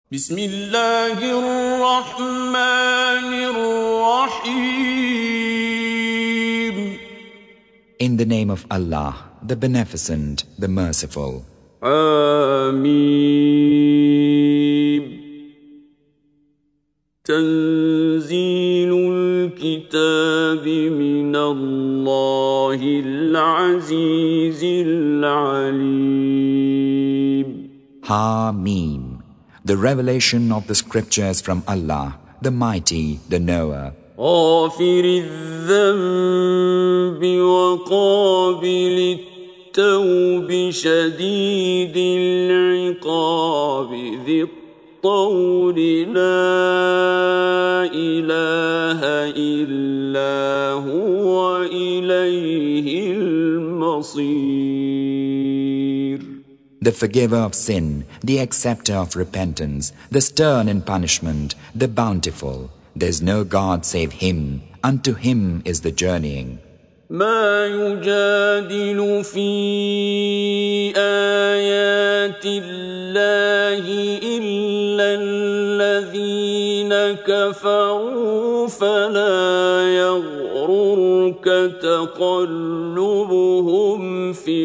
بسم الله الرحمن الرحيم. In the name of Allah, the Beneficent, the Merciful. آمين. تنزيل الكتاب من الله العزيز العليم. Hameen. The revelation of the scriptures from Allah, the Mighty, the Knower. غافر الذنب وقابل التوب شديد العقاب ذي الطول لا إله إلا هو إليه المصير. The forgiver of sin, the acceptor of repentance, the stern in punishment, the bountiful. There is no God save Him. Unto Him is the journeying. ما يجادل في آيات الله إلا الذين كفروا فلا يغررك تقلبهم في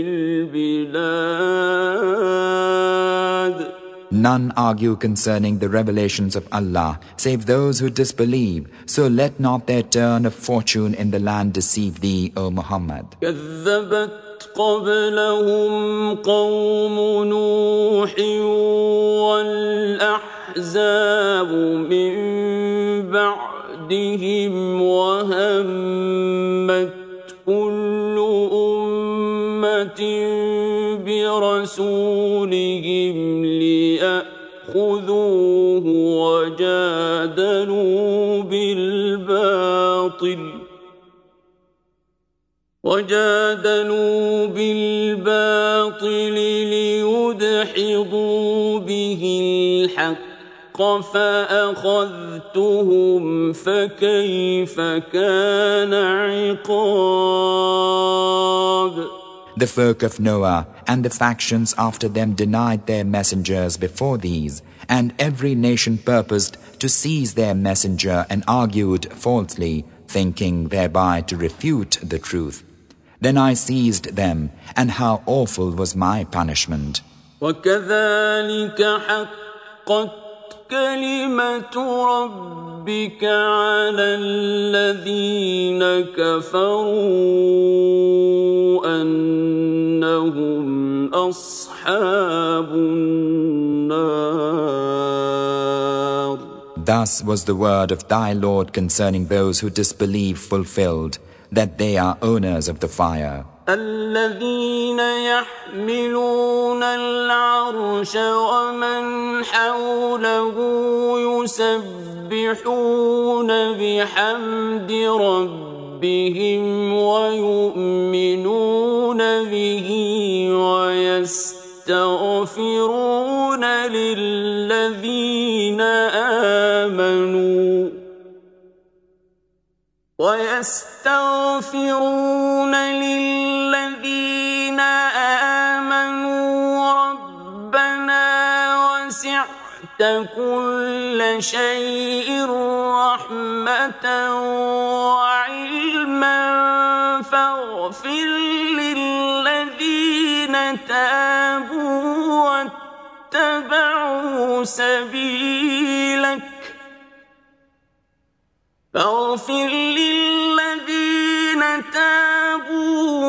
البلاد. None argue concerning the revelations of Allah, save those who disbelieve. So let not their turn of fortune in the land deceive thee, O Muhammad. كذبت قبلهم قوم نوح والأحزاب من بعدهم وهمت كل أمة برسولهم ليأخذوه وجادلوا بالباطل ليدحضوا به الحق فأخذتهم فكيف كان عقاب. The folk of Noah and the factions after them denied their messengers before these, and every nation purposed to seize their messenger and argued falsely, thinking thereby to refute the truth. Then I seized them, and how awful was my punishment. وكذلك حقت كلمة ربك على الذين كفروا أنهم أصحاب النار. Thus was the word of thy Lord concerning those who disbelieve fulfilled, that they are owners of the fire. الذين يحملون العرش ومن حوله يسبحون بحمد ربهم ويؤمنون به ويستغفرون للذين آمنوا ربنا وسعت كل شيء رحمة وعلما فاغفر للذين تابوا واتبعوا سبيلك فاغفر للذين تابوا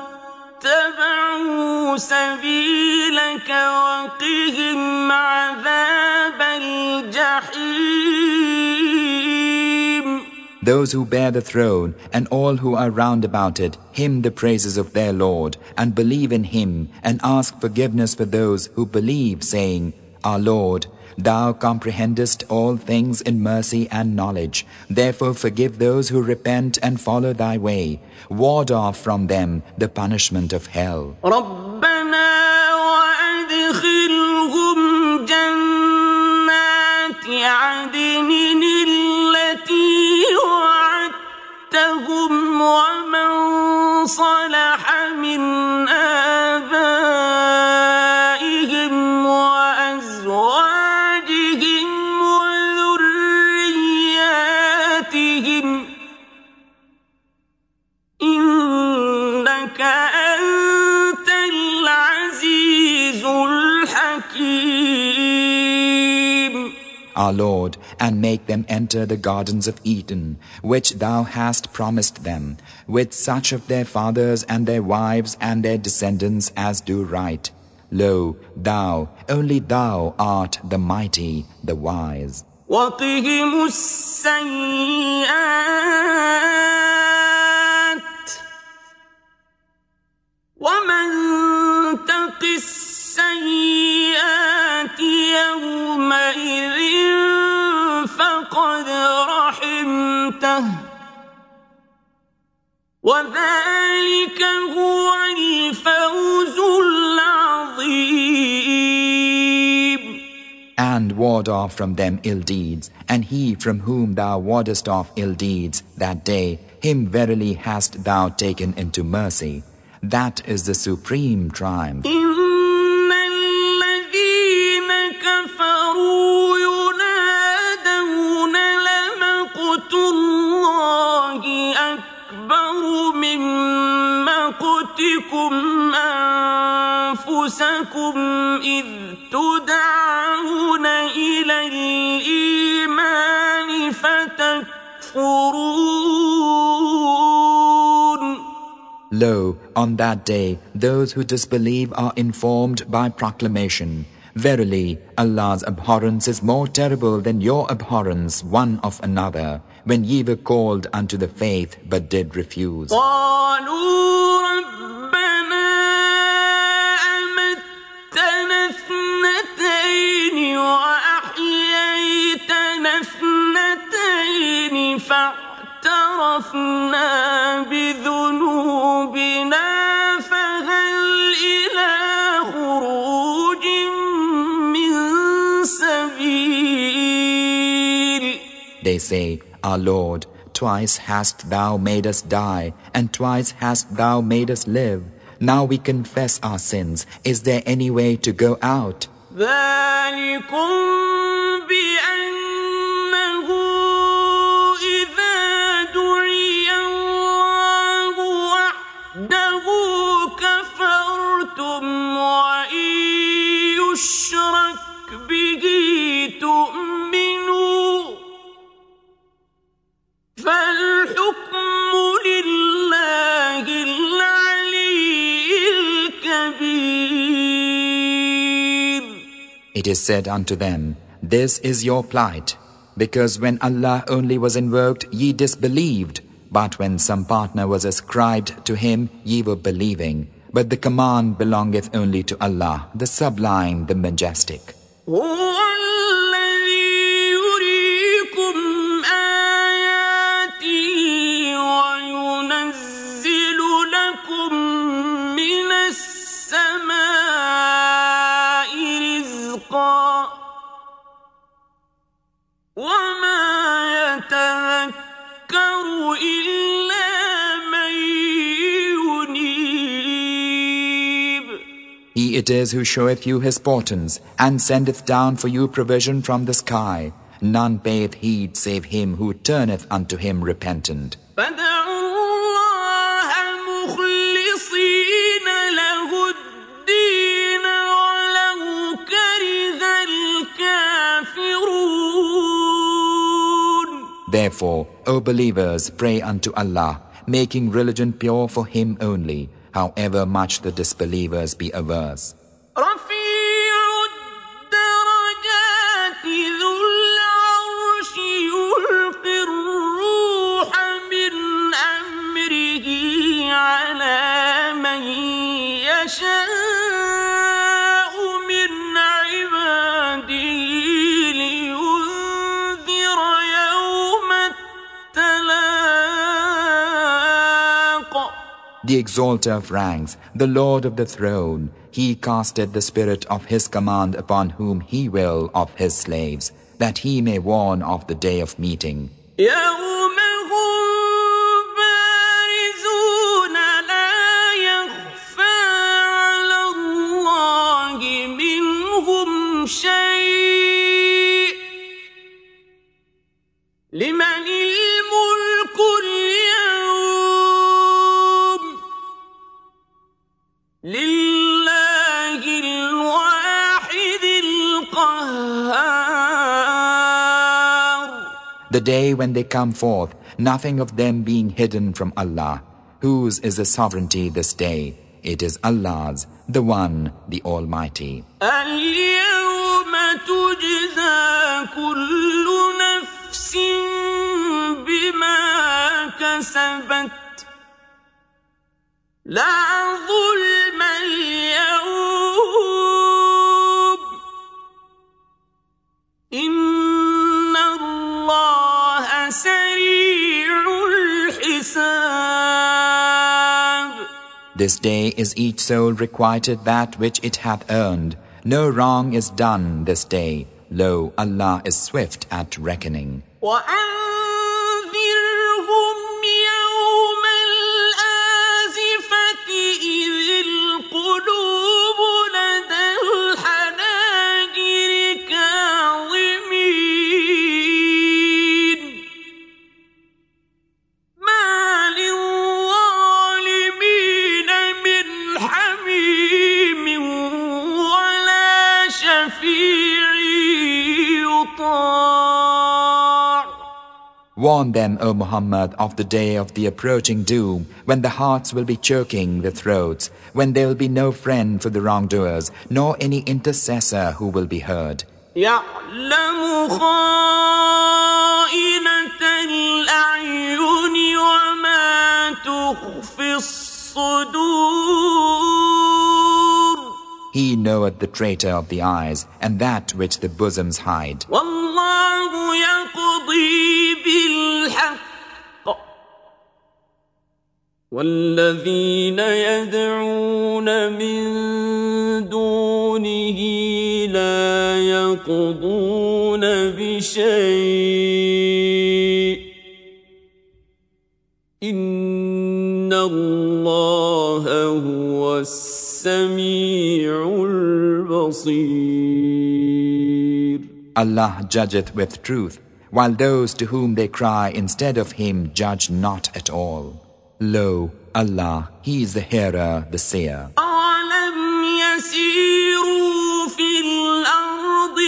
واتبعوا سبيلك وقهم عذاب الجحيم. Those who bear the throne and all who are round about it hymn the praises of their Lord and believe in Him and ask forgiveness for those who believe, saying, Our Lord, Thou comprehendest all things in mercy and knowledge. Therefore forgive those who repent and follow Thy way. Ward off from them the punishment of hell. ربنا وأدخلهم جنات عدن التي وعدتهم ومن صلح من آبائهم وأزواجهم our Lord, and make them enter the gardens of Eden, which thou hast promised them, with such of their fathers and their wives and their descendants as do right. Lo, thou, only thou art the mighty, the wise. وقهم السيئات ومن تق السيئات يومئذ فقد رحمته وذلك هو الفوز العظيم. And ward off from them ill deeds, and he from whom thou wardest off ill deeds that day, him verily hast thou taken into mercy. That is the supreme triumph. إن الذين كفروا ينادون لمقت الله أكبر من مقتكم أنفسكم إذ تدعون إلى الإيمان فتكفرون. Lo, on that day, those who disbelieve are informed by proclamation. Verily, Allah's abhorrence is more terrible than your abhorrence one of another, when ye were called unto the faith but did refuse. قالوا ربنا أمتنا اثنتين وأحييتنا اثنتين فاعترفنا بذنوبنا فهل إلى خروج من سبيل. They say, Our Lord, twice hast thou made us die, and twice hast thou made us live. Now we confess our sins. Is there any way to go out? ذلكم بأنه إذا دعي الله وحده كفرتم وإن يشرك به تؤمنوا فالحكم لله العلي الكبير. It is said unto them, This is your plight, because when Allah only was invoked, ye disbelieved, but when some partner was ascribed to him, ye were believing. But the command belongeth only to Allah, the Sublime, the Majestic. هو الذي يريكم آياته وينزل لكم من السماء رزقا وما يتذكر إلا من ينيب. He it is who showeth you his portents, and sendeth down for you provision from the sky. None payeth heed save him who turneth unto him repentant. فادعوا الله مخلصين له الدين ولو كره الكافرون. Therefore, O believers, pray unto Allah, making religion pure for him only, however much the disbelievers be averse. رفيع الدرجات ذو العرش يلقي الروح من أمره على من يشاء من عباده لينذر يوم التلاق. The exalter of ranks, the Lord of the throne, he casteth the spirit of his command upon whom he will of his slaves, that he may warn of the day of meeting. يوم هم بارزون لا يخفى على الله منهم شيء لمن الملك اليوم لله الواحد القهار. The day when they come forth, nothing of them being hidden from Allah. Whose is the sovereignty this day? It is Allah's, the One, the Almighty. اليوم تجزى كل نفس بما كسبت لا ظلم اليوم إن الله سريع الحساب. This day is each soul requited that which it hath earned. No wrong is done this day. Lo, Allah is swift at reckoning. وأنذرهم يوم الآزفة إذ القلوب لدى الحناجر كاظمين ما للظالمين من حميم ولا شفيع يطاع. Warn them, O Muhammad, of the day of the approaching doom, when the hearts will be choking the throats, when there will be no friend for the wrongdoers, nor any intercessor who will be heard. يعلم خائنة الأعين وما تخفي الصدور. He knoweth the traitor of the eyes, and that which the bosoms hide. والله يقضي بالحق والذين يدعون من دونه لا يقضون بشيء إن الله هو السميع البصير. Allah judgeth with truth, while those to whom they cry instead of Him judge not at all. Lo, Allah, He is the hearer, the seer. أَوَلَمْ يَسِيرُوا فِي الْأَرْضِ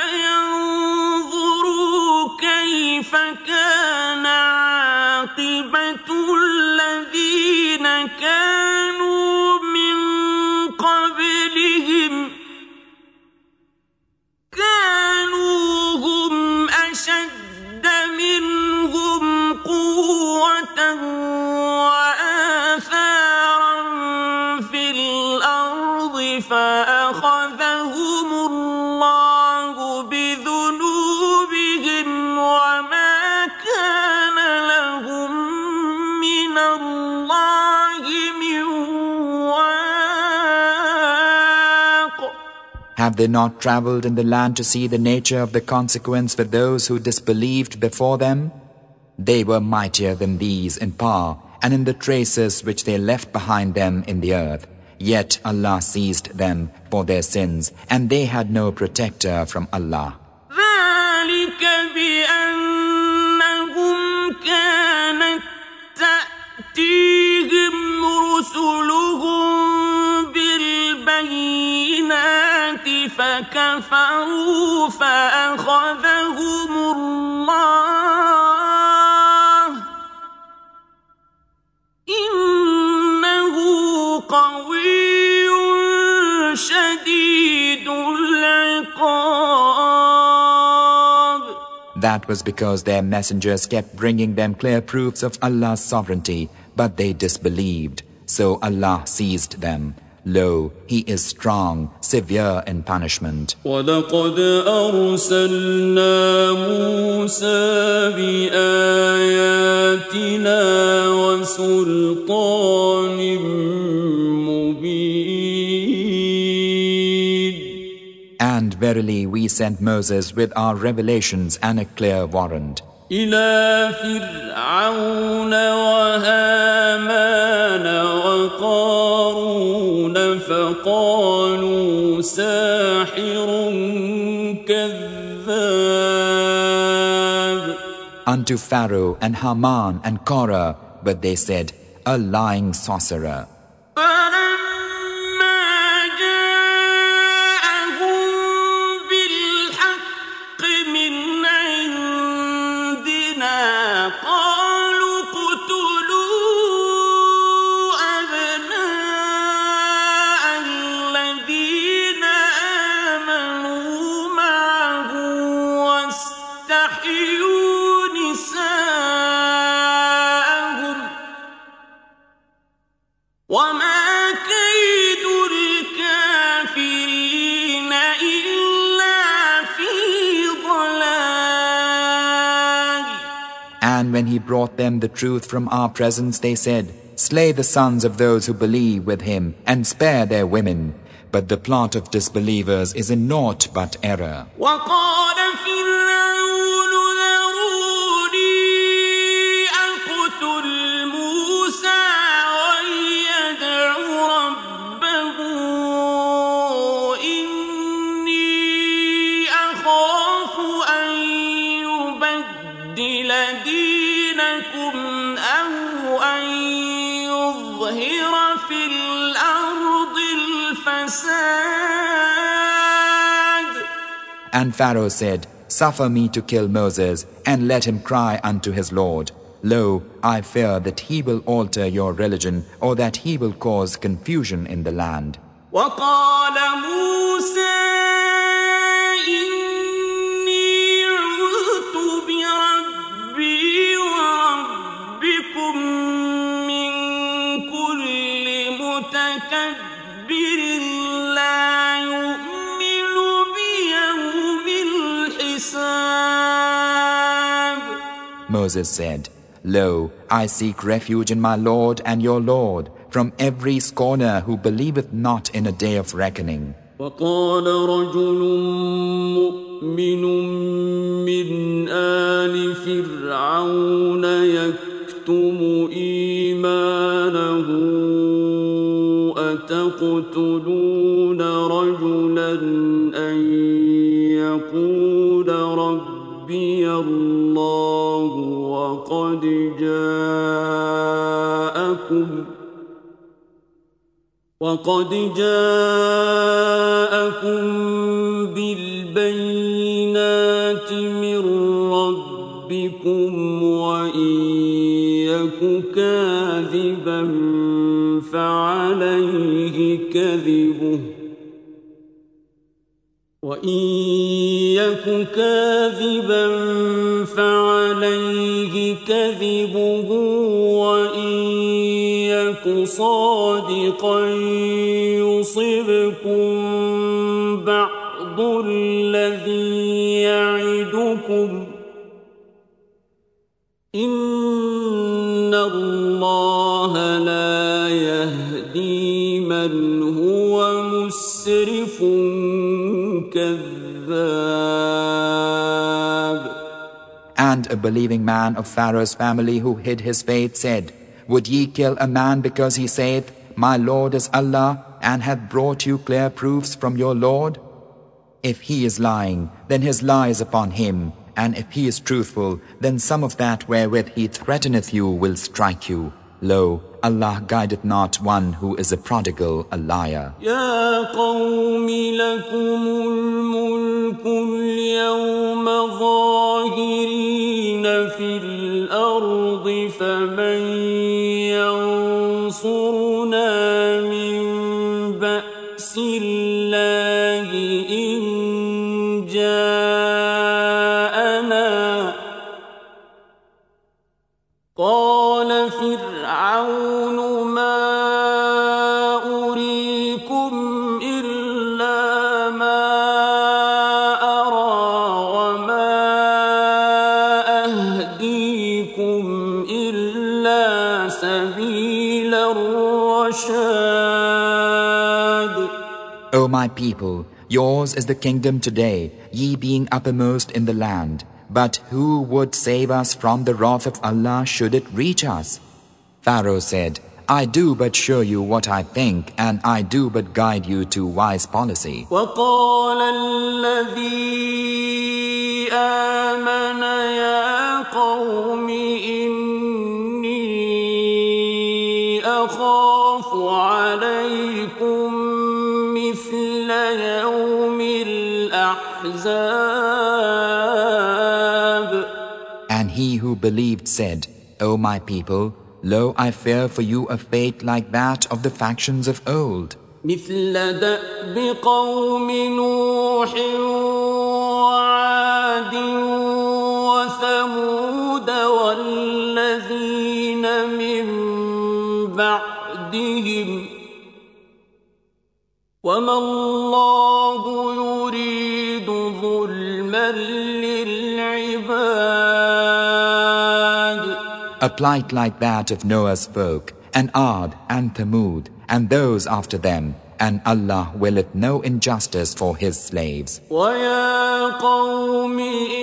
فَيَنظُرُوا كَيْفَ كَانَ عَاقِبَةُ الَّذِينَ كَانُوا مِن قَبْلِهِمْ كَانُوا هُمْ أَشَدَّ مِنْهُمْ قُوَّةً وَآثَارًا فِي الْأَرْضِ فَأَخَذَهُمُ اللَّهُ بِذُنُوبِهِمْ وَمَا كَانَ لَهُم مِّنَ اللَّهِ مِن وَاقٍ. Have they not traveled in the land to see the nature of the consequence for those who disbelieved before them? They were mightier than these in power and in the traces which they left behind them in the earth. Yet Allah seized them for their sins, and they had no protector from Allah. ذلك بأنهم كانت تأتيهم رسلهم بالبينات فكفروا فأخذهم الله إنه قوي شديد العقاب. That was because their messengers kept bringing them clear proofs of Allah's sovereignty, but they disbelieved. So Allah seized them. Lo, He is strong, severe in punishment. وَلَقَدْ أَرْسَلْنَا مُوسَى بِآيَاتِنَا وَسُلْطَانٍ مُبِينٍ. And verily we sent Moses with our revelations and a clear warrant. إِلَى فِرْعَوْنَ وَهَامَانَ وَقَارُونَ فَقَالُوا سَاحِرٌ كَذَّابٌ. Unto Pharaoh and Haman and Korah, but they said, a lying sorcerer. فَلَمَّا جَاءَهُم بِالْحَقِّ مِنْ عِندِنَا And when he brought them the truth from our presence, they said, Slay the sons of those who believe with him, and spare their women. But the plot of disbelievers is in naught but error. And Pharaoh said, Suffer me to kill Moses, and let him cry unto his Lord. Lo, I fear that he will alter your religion, or that he will cause confusion in the land. وقال موسى إني عذت بربي وربكم من كل متكبر لا يؤمن بيوم الحساب. Moses said, Lo, I seek refuge in my Lord and your Lord, from every scorner who believeth not in a day of reckoning. وقال رجل مؤمن من آل فرعون يكتم إيمانه أتقتلون رجلا أن يقول ربي الله وقد جاءكم بالبينات من ربكم وإن يك كاذبا فعليه كذبه وإن يك صادقا يصبكم بعض الذي يعدكم إن الله لا يهدي من هو مسرف كذاب. And a believing man of Pharaoh's family who hid his faith said, Would ye kill a man because he saith, My Lord is Allah, and hath brought you clear proofs from your Lord? If he is lying, then his lie is upon him, and if he is truthful, then some of that wherewith he threateneth you will strike you. Lo, Allah guideth not one who is a prodigal, a liar. يا قوم لكم الملك اليوم ظاهرين في الأرض فمن ينصرنا من بأس الله إن جاءنا قال فرعون ما أريكم إلا ما أرى وما أهديكم إلا سبيل الرشاد. O my people, yours is the kingdom today, ye being uppermost in the land. But who would save us from the wrath of Allah should it reach us? Pharaoh said, I do but show you what I think, and I do but guide you to wise policy. وقال الذي آمن يا قوم إني أخاف عليكم مثل يوم الأحزاب. And he who believed said, O my people, lo, I fear for you a fate like that of the factions of old. مثل دأب قوم نوح وعاد وثمود والذين من بعدهم وما الله يريد ظلما للعباد a plight like that of Noah's folk, and Ad and Thamud, and those after them, and Allah willeth no injustice for His slaves. وَيَا قَوْمِ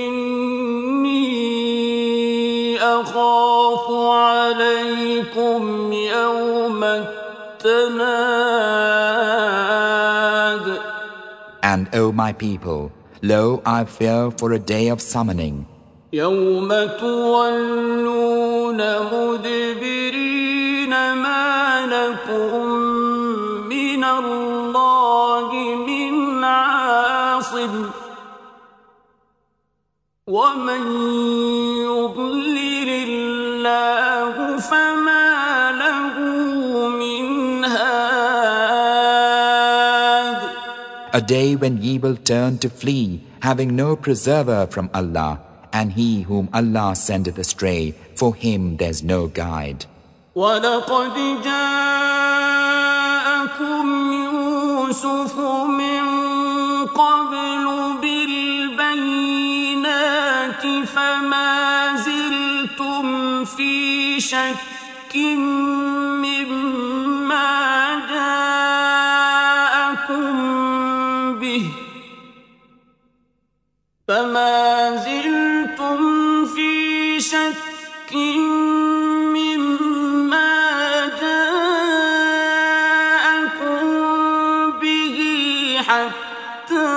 إِنِّي أَخَافُ عَلَيْكُمْ يَوْمَ التَّنَادِ. And O my people, lo, I fear for a day of summoning. يَوْمَ تُوَلُّونَ مُدْبِرِينَ مَا لَكُمْ مِنَ اللَّهِ مِنْ عَاصِمٍ وَمَنْ يُضْلِلِ اللَّهُ فَمَا لَهُ مِنْ هَادٍ. A day when ye will turn to flee, having no preserver from Allah, and he whom Allah sendeth astray, for him there's no guide. وَلَقَدْ جَاءَكُمْ يُوسُفُ مِنْ قَبْلُ بِالْبَيِّنَاتِ فَمَا زِلْتُمْ فِي شَكٍّ مِّمَّا جَاءَكُمْ بِهِ حتى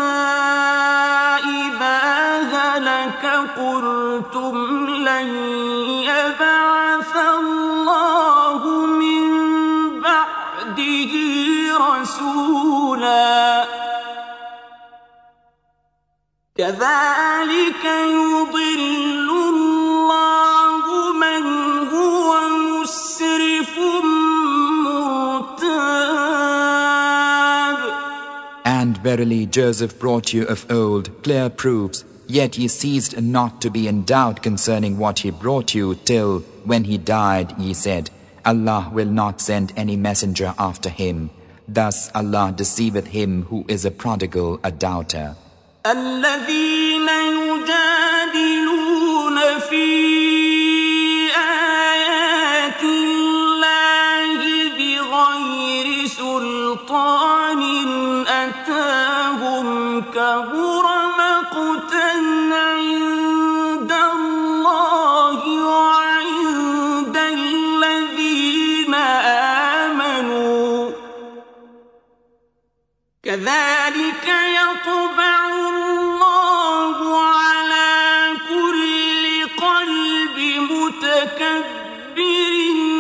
إذا هلك قلتم لن يبعث الله من بعده رسولا كذلك يضل الله من هو مسرف مرتاب. And verily Joseph brought you of old clear proofs, yet ye ceased not to be in doubt concerning what he brought you, till, when he died, ye said, Allah will not send any messenger after him. Thus Allah deceiveth him who is a prodigal, a doubter. الذين يجادلون في آيات الله بغير سلطان أتاهم كبر مقتا عند الله وعند الذين آمنوا كذلك يطبع الله على كل قلب متكبر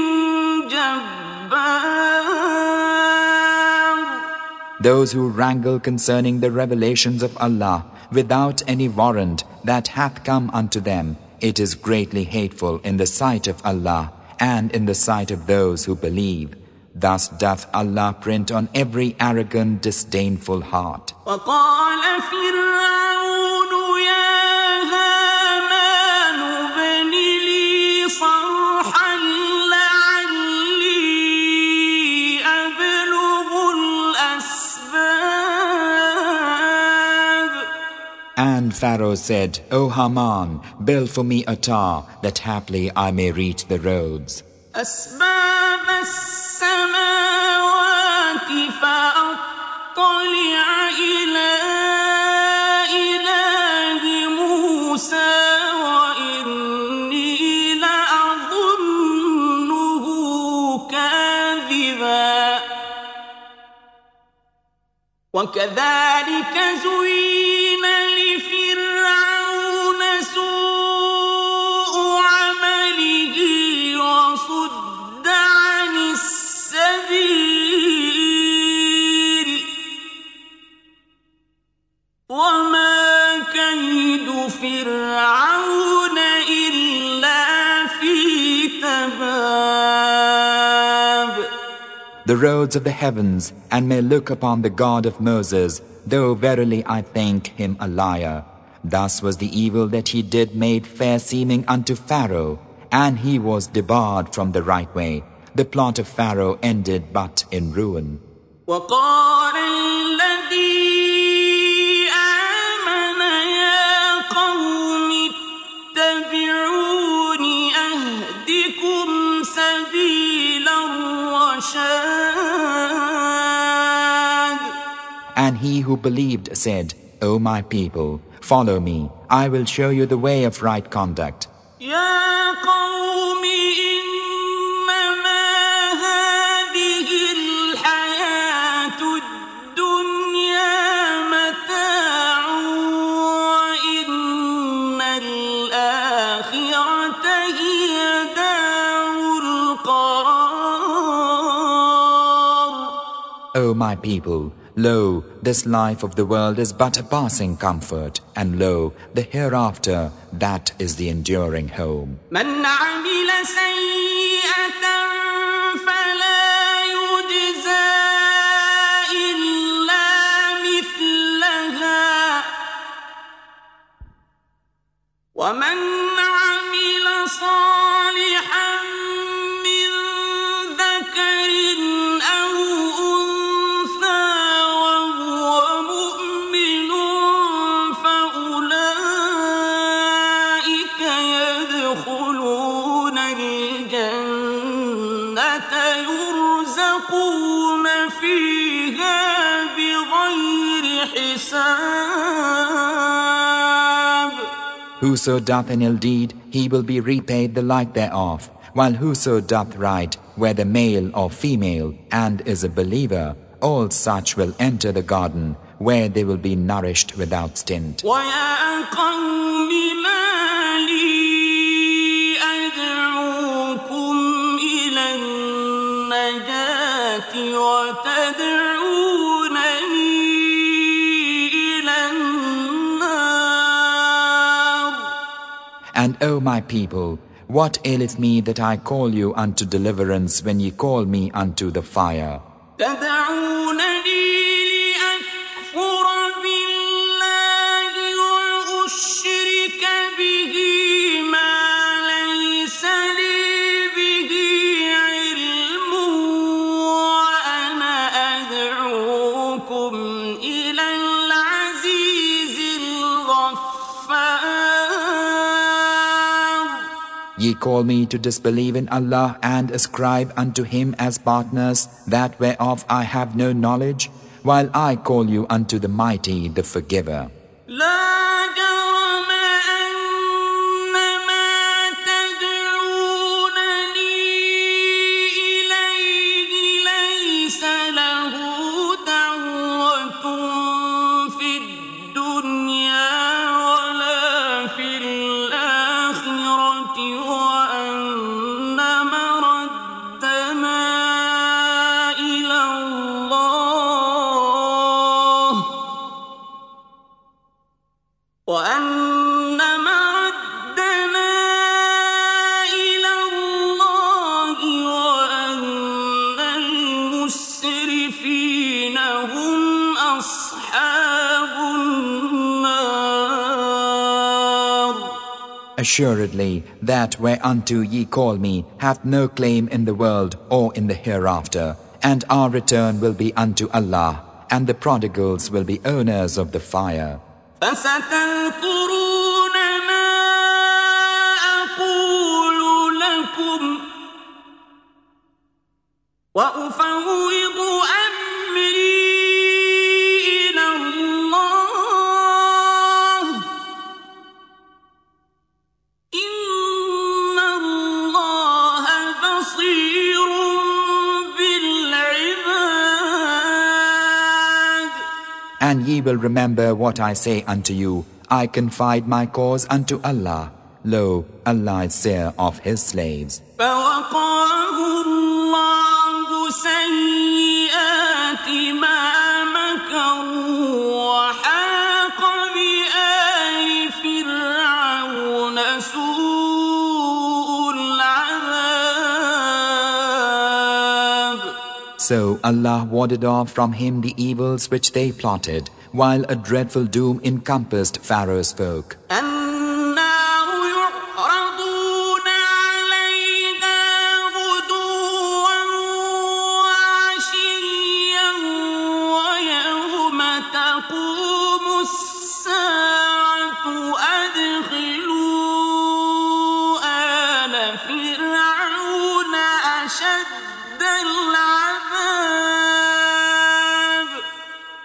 جبار. Those who wrangle concerning the revelations of Allah without any warrant that hath come unto them, it is greatly hateful in the sight of Allah and in the sight of those who believe. Thus doth Allah print on every arrogant, disdainful heart. وقال فرعون يا هامان ابن لي صرحا لعلي أبلغ الأسباب. And Pharaoh said, O Haman, build for me a tower, that haply I may reach the roads. أسباب السماوات فأطلع إلى إله موسى وإني لأظنه كاذبا. وكذلك زين لفرعون سوء عمله وصد عن السبيل وما كيد فرعون إلا في تباب. The roads of the heavens, and may look upon the God of Moses, though verily I think him a liar. Thus was the evil that he did made fair seeming unto Pharaoh, and he was debarred from the right way. The plot of Pharaoh ended but in ruin. وقال الذي آمن يا قوم اتبعوني أهدكم الرشاد. And he who believed said, O my people, follow me, I will show you the way of right conduct. يا قوم إنما هذه الحياة الدنيا متاع وإن الآخرة هي دار القرار. O my people, lo, this life of the world is but a passing comfort, and lo, the hereafter, that is the enduring home. من عمل سيئة فلا يجزى إلا مثلها ومن عمل صالحا من ذكر أو أنثى وهو مؤمن فأولئك يدخلون الجنة يرزقون فيها بغير حساب. Whoso doth an ill deed, he will be repaid the like thereof, while whoso doth right, whether male or female, and is a believer, all such will enter the garden, where they will be nourished without stint. ويا قوم ما لي أدعوكم إلى النجاة وتدعونني إلى النار. And O my people, what aileth me that I call you unto deliverance when ye call me unto the fire? تدعونني لأكفر بالله وأشرك به ما ليس لي به علم وأنا أدعوكم إلى العزيز الغفار. Ye call me to disbelieve in Allah and ascribe unto Him as partners that whereof I have no knowledge, while I call you unto the mighty, the forgiver. لا جرم أن ما تدعونني إليه ليس له دعوة في الدنيا ولا في الآخرة وأن مردنا إلى الله وأن مردنا إلى الله وأن المسرفين هم أصحاب النار. Assuredly, that whereunto ye call me hath no claim in the world or in the hereafter, and our return will be unto Allah, and the prodigals will be owners of the fire. فستذكرون ما أقول لكم وأفوض أمري إلى الله إن الله بصير بالعباد. And ye will remember what I say unto you, I confide my cause unto Allah. Lo, Allah is seer of His slaves. فوقاه الله سيئات ما مكروا وحاق بآل فرعون سوء العذاب. So Allah warded off from him the evils which they plotted, while a dreadful doom encompassed Pharaoh's folk. النار يعرضون عليها غدوا وعشيا ويوم تقوم الساعة أدخلوا آل فرعون أشد العذاب.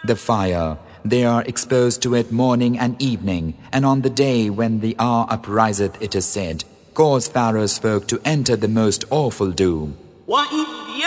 The fire, they are exposed to it morning and evening, and on the day when the hour upriseth it is said, cause Pharaoh's folk to enter the most awful doom. وَإِذْ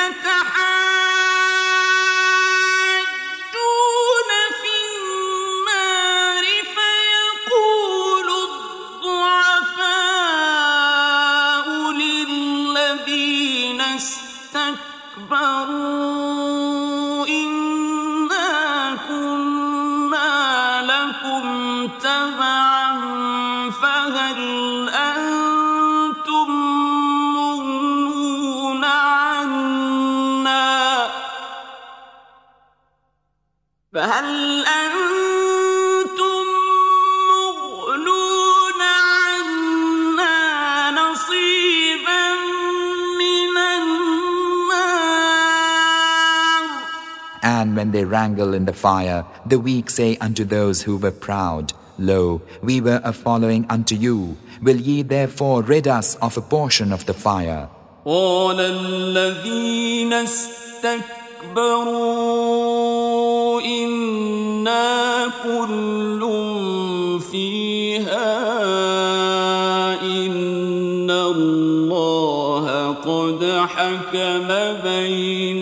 اسْتَكْبَرُوا إِنَّا كُنَّا لَكُمْ تَبَعًا فَهَلْ أَنْتُمْ مُغْنُونَ عَنَّا نَصِيبًا مِنَ النَّارِ. And when they wrangle in the fire, the weak say unto those who were proud, Lo, we were a following unto you. Will ye therefore rid us of a portion of the fire? قَالَ الَّذِينَ اسْتَكْبَرُوا إِنَّا كُلٌّ فِيهَا إِنَّ اللَّهَ قَدْ حَكَمَ بَيْنَ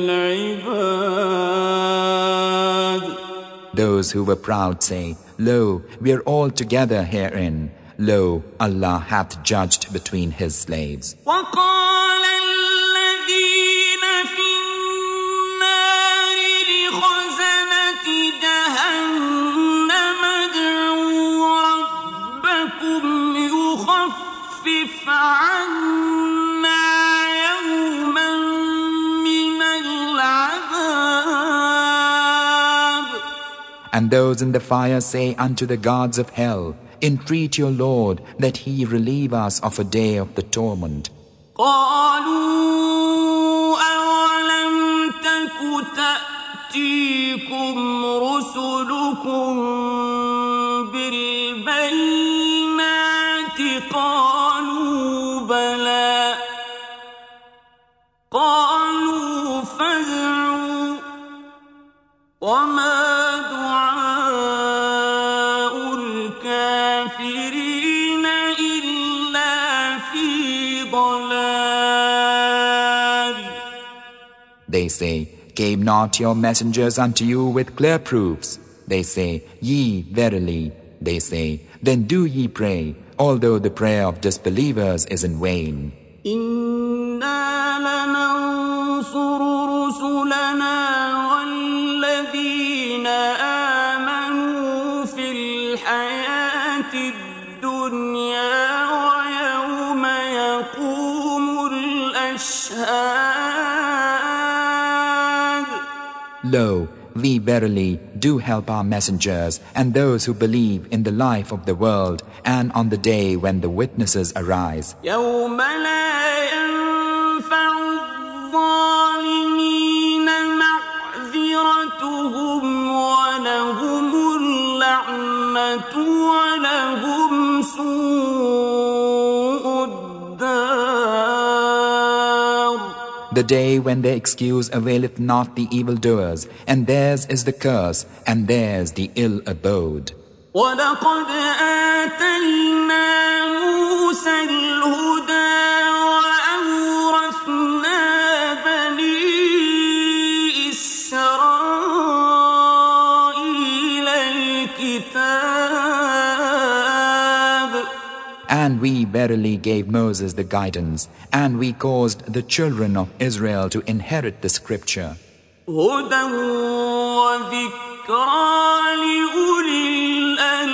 الْعِبَادِ. Those who were proud say, Lo, we are all together herein. Lo, Allah hath judged between His slaves. وَقَالَ الَّذِينَ فِي النَّارِ لِخَزَنَةِ جَهَنَّمَ ادْعُوا رَبَّكُمْ يُخَفِّفْ عَنَّا يَوْمًا مِنَ الْعَذَابِ. And those in the fire say unto the gods of hell, Entreat your Lord that He relieve us of a day of the torment. قالوا أولم تك تأتيكم رسلكم بالبينات قالوا بلى قالوا فادعوا وما دعاء الكافرين إلا في ضلال. They say, Came not your messengers unto you with clear proofs? They say, Ye, verily. They say, Then do ye pray, although the prayer of disbelievers is in vain. إنا لننصر رسلنا والذين آمنوا في الحياة الدنيا ويوم يقوم الأشهاد. Lo, we verily do help our messengers and those who believe in the life of the world and on the day when the witnesses arise. يوم لا ينفع الظالمين معذرتهم ولهم اللعنة ولهم سوء الدار. The day when their excuse availeth not the evildoers, and theirs is the curse, and theirs the ill abode. وَلَقَدْ آتَيْنَا مُوسَى الْهُدَى وَأَوْرَثْنَا بَنِي إِسْرَائِيلَ الْكِتَابَ. And we verily gave Moses the guidance, and we caused the children of Israel to inherit the scripture. هُدًى وَذِكْرَى لِأُولِي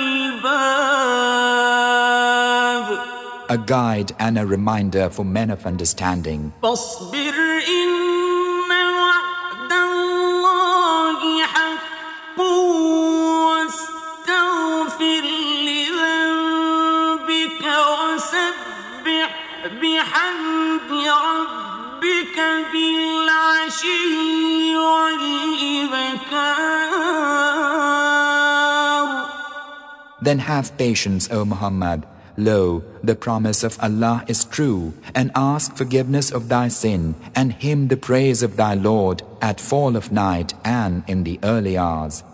الْأَلْبَابِ. A guide and a reminder for men of understanding. فاصبر إن وعد الله حق واستغفر لذنبك وسبح بحمد ربك بالعشي والإبكار. Then have patience, O Muhammad. Lo, the promise of Allah is true, and ask forgiveness of thy sin, and hymn the praise of thy Lord at fall of night and in the early hours.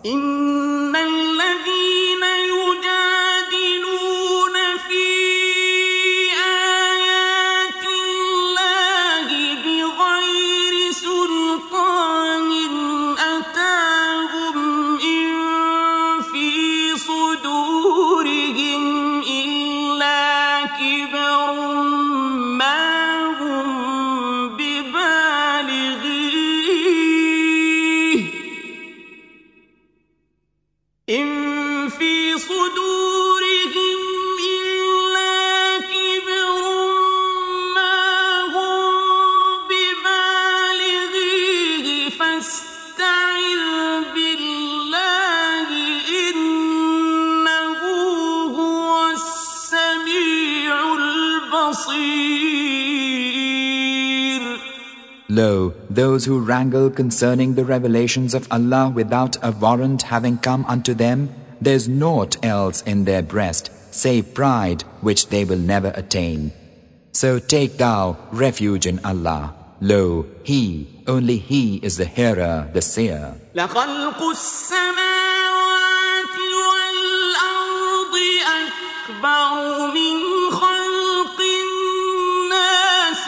Lo, those who wrangle concerning the revelations of Allah without a warrant having come unto them, there's naught else in their breast save pride which they will never attain. So take thou refuge in Allah. Lo, He, only He is the hearer, the seer. لَخَلْقُ السَّمَاوَاتِ وَالْأَرْضِ أَكْبَرُ مِنْ خَلْقِ النَّاسِ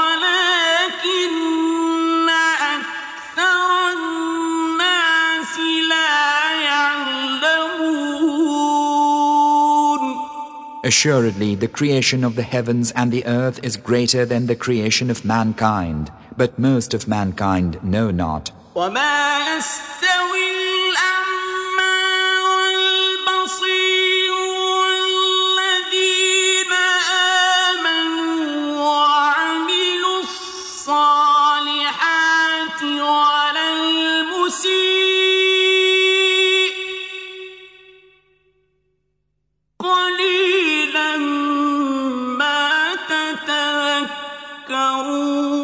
وَلَكِنَّ أَكْثَرَ النَّاسِ لَا يَعْلَمُونَ. Assuredly, the creation of the heavens and the earth is greater than the creation of mankind, but most of mankind know not. وَمَا يَسْتَوِي الْأَعْمَى وَالْبَصِيرُ وَالَّذِينَ آمَنُوا وَعَمِلُوا الصَّالِحَاتِ وَلَا الْمُسِيءُ قَلِيلًا مَا تَتَذَكَّرُونَ.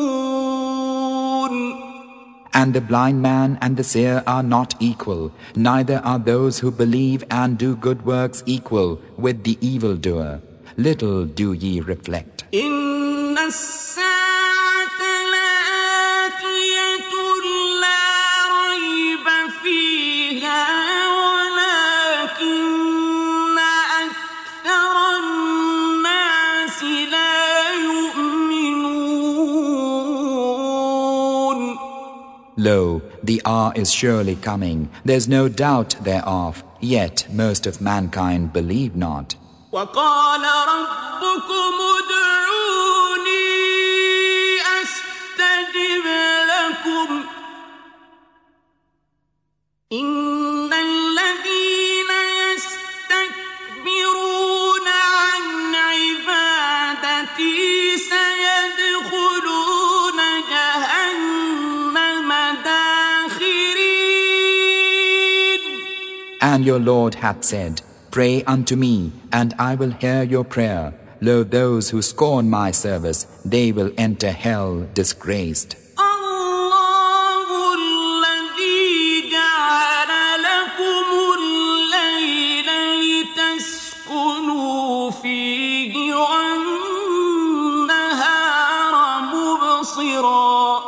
And the blind man and the seer are not equal, neither are those who believe and do good works equal with the evildoer. Little do ye reflect. إِنَّ السَّاعَةَ لَآتِيَةٌ لَا رَيْبَ فِيهَا وَلَكِنَّ أَكْثَرَ النَّاسِ لَا يُؤْمِنُونَ. Lo, the hour is surely coming, there's no doubt thereof, yet most of mankind believe not. وَقَالَ رَبُّكُمُ ادْعُونِي أَسْتَجِبْ لَكُمْ إِنَّ الَّذِينَ يَسْتَكْبِرُونَ عَنْ عِبَادَتِي سَيَدْخُلُونَ جَهَنَّمَ دَاخِرِينَ. And your Lord hath said, Pray unto me, and I will hear your prayer. Lo, those who scorn my service, they will enter hell disgraced. الله الذي جعل لكم الليل لتسكنوا فيه والنهار مبصرا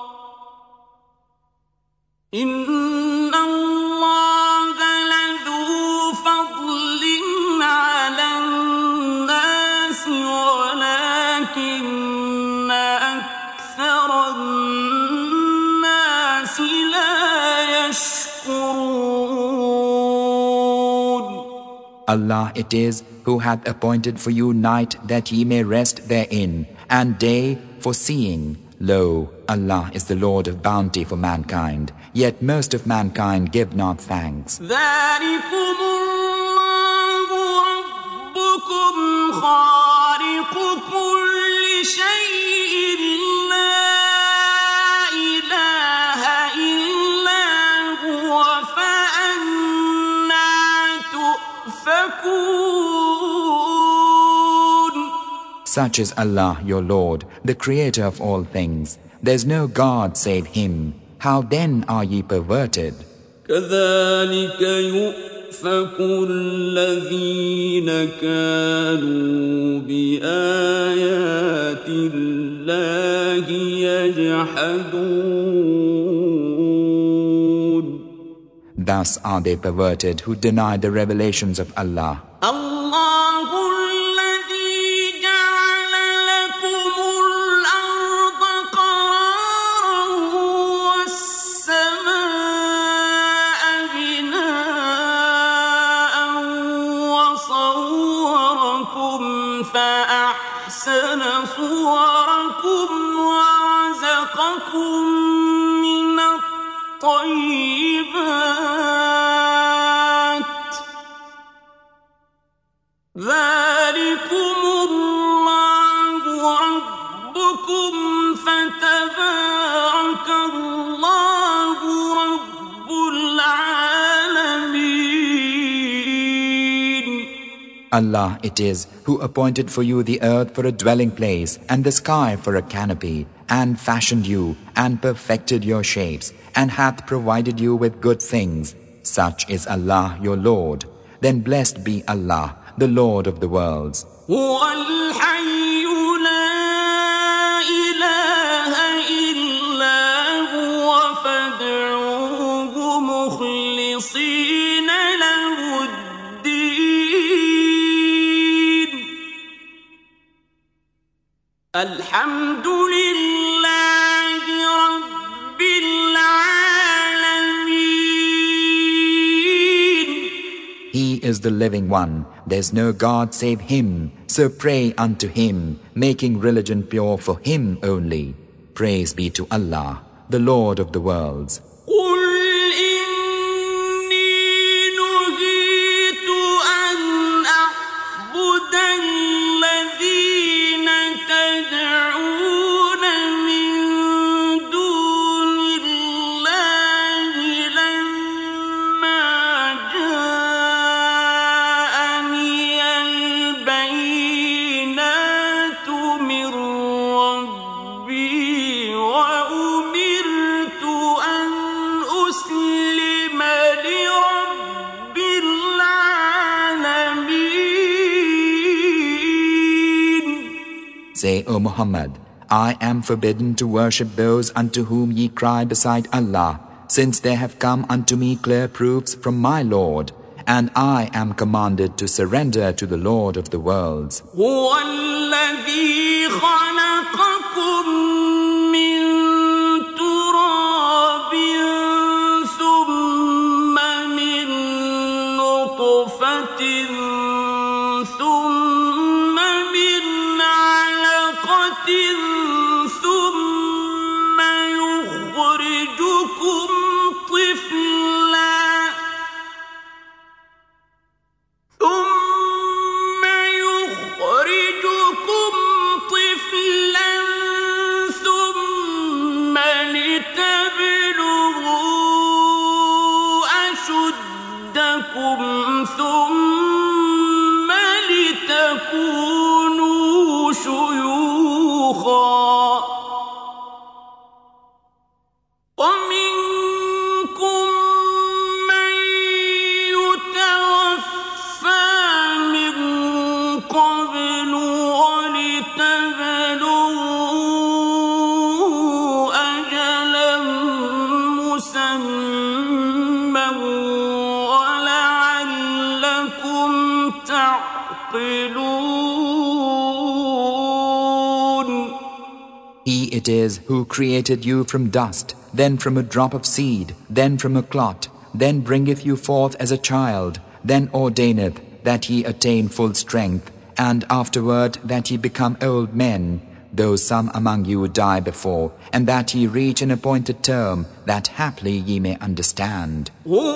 إن الله لذو فضل على الناس ولكن أكثر الناس لا يشكرون. Allah it is who hath appointed for you night that ye may rest therein, and day for seeing. Lo, Allah is the Lord of bounty for mankind, yet most of mankind give not thanks. ذلكم الله ربكم خالق كل شيء لا إله إلا هو فأنى تؤفكون. Such is Allah your Lord, the Creator of all things. There's no God save Him. How then are ye perverted? كذلك يؤفك يؤفك الذين كانوا بآيات الله يجحدون. Thus are they perverted who deny the revelations of Allah. فأحسن صوركم ورزقكم من الطيبات ذلكم الله ربكم فتبارك الله رب العالمين. Allah it is who appointed for you the earth for a dwelling place and the sky for a canopy, and fashioned you and perfected your shapes, and hath provided you with good things. Such is Allah your Lord. Then blessed be Allah, the Lord of the worlds. الحمد لله رب العالمين. He is the living one. There's no God save Him. So pray unto Him, making religion pure for Him only. Praise be to Allah, the Lord of the worlds. Say, O Muhammad, I am forbidden to worship those unto whom ye cry beside Allah, since there have come unto me clear proofs from my Lord, and I am commanded to surrender to the Lord of the worlds. ثم لتكونوا شيوخا ومنكم من يتوفى من قبل ولتبلغوا أجلا مسمى He it is who created you from dust, then from a drop of seed, then from a clot, then bringeth you forth as a child, then ordaineth that ye attain full strength, and afterward that ye become old men, though some among you die before, and that ye reach an appointed term, that haply ye may understand.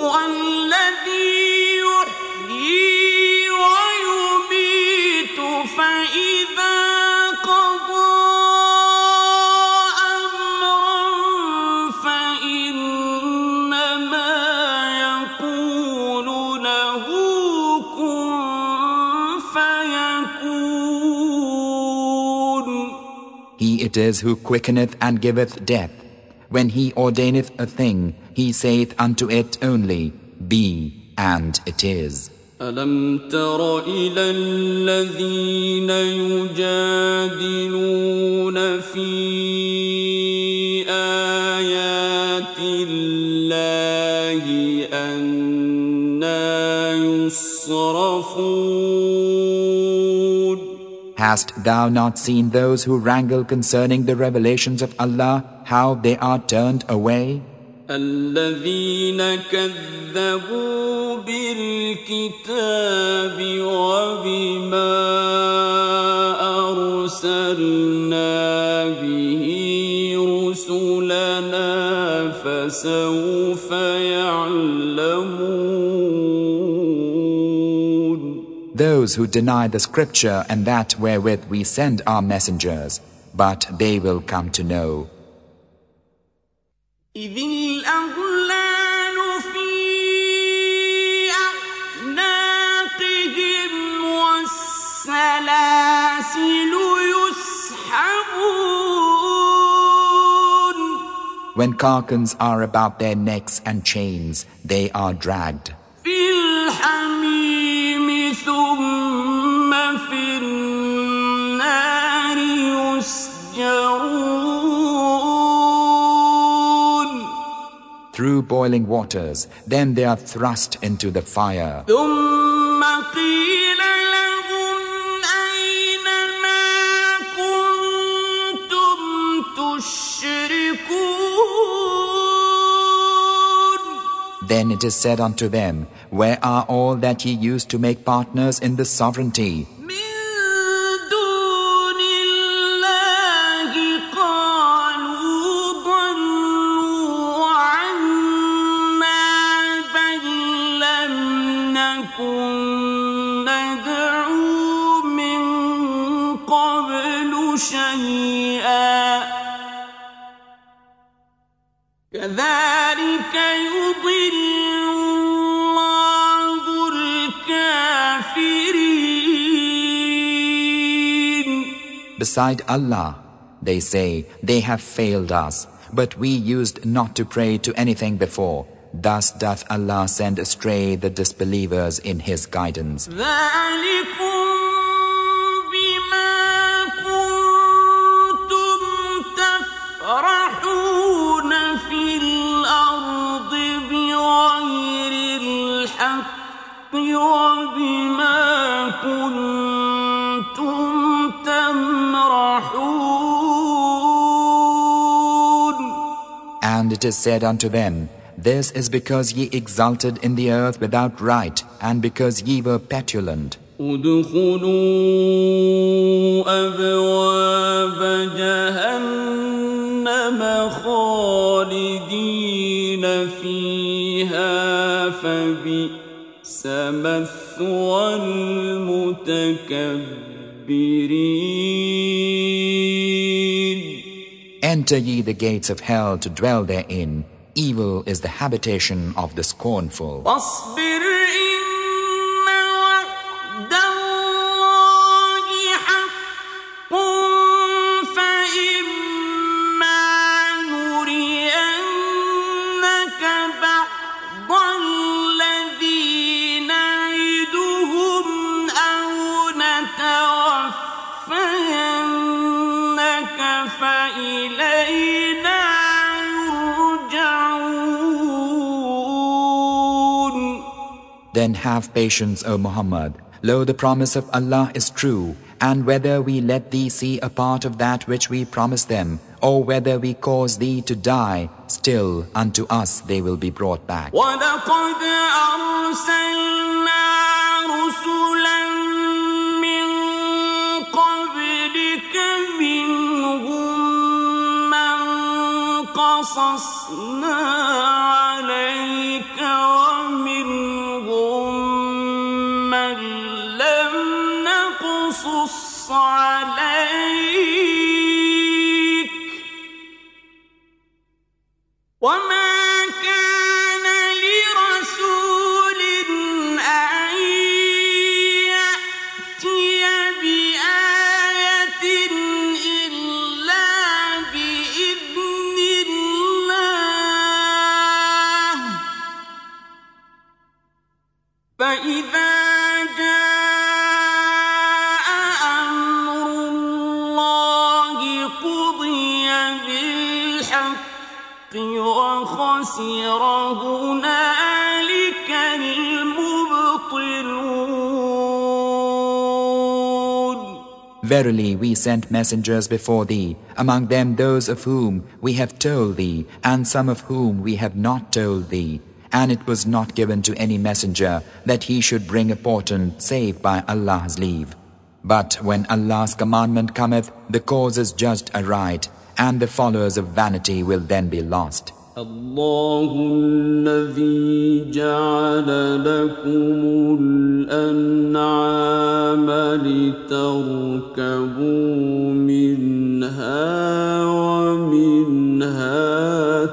He it is who quickeneth and giveth death. When he ordaineth a thing, he saith unto it only, Be, and it is. ألم تر إلى الذين يجادلون في آيات الله أنى يصرفون. Hast thou not seen those who wrangle concerning the revelations of Allah, how they are turned away? الذين كذبوا بالكتاب وبما أرسلنا به رسلنا فسوف يعلمون. Those who deny the scripture and that wherewith we send our messengers, but they will come to know. إذ الأغلال في أعناقهم والسلاسل يسحبون. When carcans are about their necks and chains, they are dragged. في الحميم ثم في النار يسجرون. Through boiling waters, then they are thrust into the fire. ثم قيل لهم أين ما كنتم تشركون. Then it is said unto them, where are all that ye used to make partners in the sovereignty? كذلك يضل الله الكافرين. Beside Allah, they say, they have failed us, but we used not to pray to anything before. Thus doth Allah send astray the disbelievers in His guidance. وبما كنتم تمرحون. And it is said unto them, this is because ye exulted in the earth without right, and because ye were petulant. ادخلوا أبواب جهنم خالدين فيها فبئس مثوى المتكبرين. Enter ye the gates of hell to dwell therein. Evil is the habitation of the scornful. واصبر إن وعد الله حق فإما نرينك بعض الذي نعدهم أو نتوفينك فإلينا يرجعون. Then have patience, O Muhammad. Lo, the promise of Allah is true, and whether we let thee see a part of that which we promised them, or whether we cause thee to die, still unto us they will be brought back. وَلَقَدْ أَرْسَلْنَا رُسُلًا مِّن قَبْلِكَ مِنْهُم مَّن قَصَصْنَا عَلَيْكَ وَمِنْهُم مَّن لَّمْ نَقْصُصْ عليك وما كان لرسول أن يأتي بآية إلا بإذن الله خسر هنالك المبطلون. Verily, we sent messengers before thee, among them those of whom we have told thee, and some of whom we have not told thee. And it was not given to any messenger that he should bring a portent save by Allah's leave. But when Allah's commandment cometh, the cause is judged aright, and the followers of vanity will then be lost. الله الذي جعل لكم الأنعام لتركبوا منها ومنها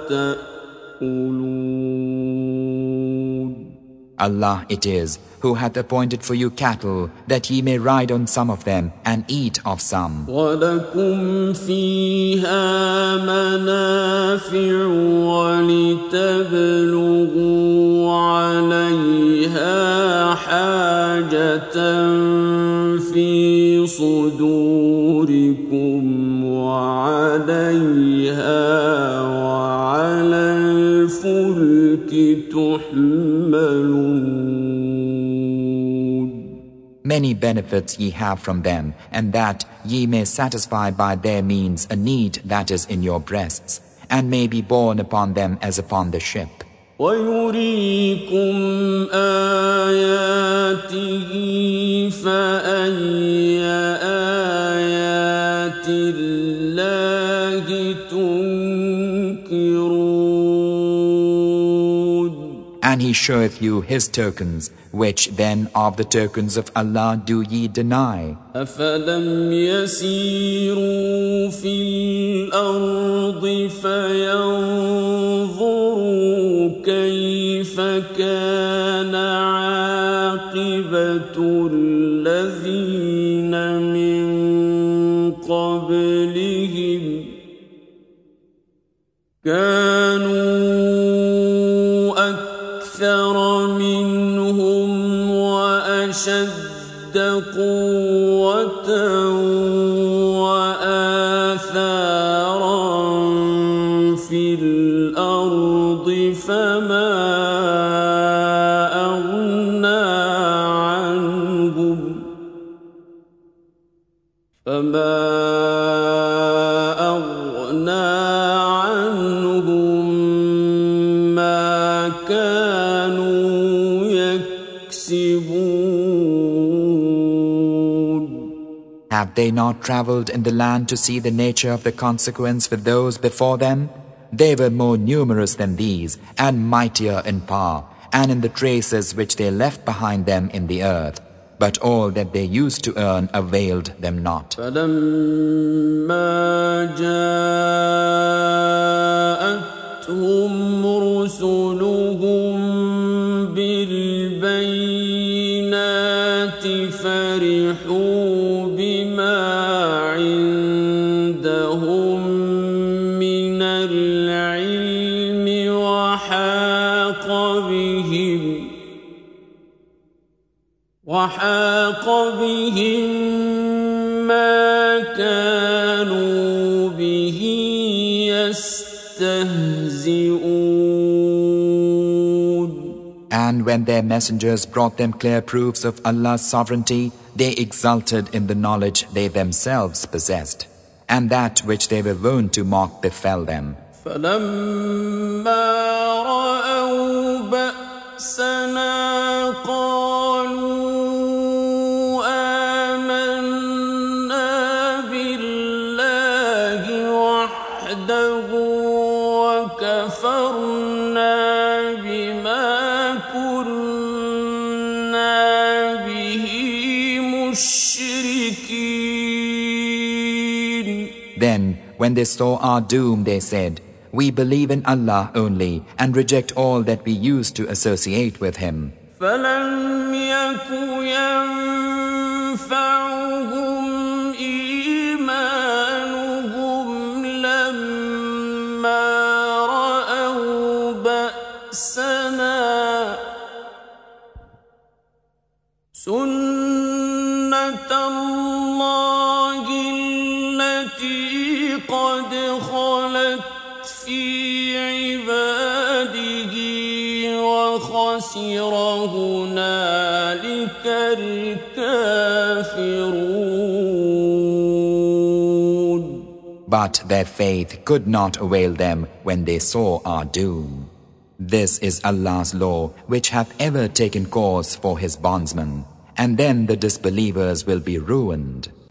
تأكلون. Allah it is who hath appointed for you cattle, that ye may ride on some of them and eat of some. وَلَكُمْ فِيهَا مَنَافِعُ وَلِتَبْلُغُوا عَلَيْهَا حَاجَةً فِي صُدُورِكُمْ وَعَلَيْهَا وَعَلَى الْفُلْكِ تُحْمَلُونَ. Many benefits ye have from them, and that ye may satisfy by their means a need that is in your breasts, and may be borne upon them as upon the ship. وَيُرِيكُمْ آيَاتِهِ فَأَيَّ آيَاتِ اللَّهِ تُنْكِرُونَ. And he showeth you his tokens, which then of the tokens of Allah do ye deny? أَفَلَمْ يَسِيرُوا فِي الْأَرْضِ فَيَنْظُرُوا كَيْفَ كَانَ عَاقِبَةُ الَّذِينَ مِنْ قَبْلِهِمْ كَانُوا أَكْثَرَ مِنْهُمْ وَأَشَدَّ قُوَّةً وَآثَارًا فِي الْأَرْضِ فَمَا أَغْنَى عنهم ما كانوا يكسبون. Have they not traveled in the land to see the nature of the consequence for those before them? They were more numerous than these, and mightier in power, and in the traces which they left behind them in the earth. But all that they used to earn availed them not. فَلَمَّا جَاءَتْهُمْ رُسُلُهُم بِالْبَيِّنَاتِ فَرِحُوا بِمَا عِندَهُم مِّنَ الْعِلْمِ وحاق بهم ما كانوا به يستهزئون. And when their messengers brought them clear proofs of Allah's sovereignty, they exulted in the knowledge they themselves possessed, and that which they were wont to mock befell them. فَلَمَّا رَأَوْا بَأْسَنَا قَالُوا آمَنَّا بِاللَّهِ وَحْدَهُ وَكَفَرْنَا بِمَا كُنَّا بِهِ مُشْرِكِينَ. Then, when they saw our doom, they said, "We believe in Allah only, and reject all that we used to associate with Him." فَلَمْ يَكُ يَنفَعُهُمْ إِيمَانُهُمْ لَمَّا رَأَوْا بَأْسَنَا سُنَّةَ اللَّهِ الَّتِي قَدْ خَلَتْ في عباده خسر هنالك الكافرون. But their faith could not avail them when they saw our doom. This is Allah's law which hath ever taken course for His bondsmen, and then the disbelievers will be ruined.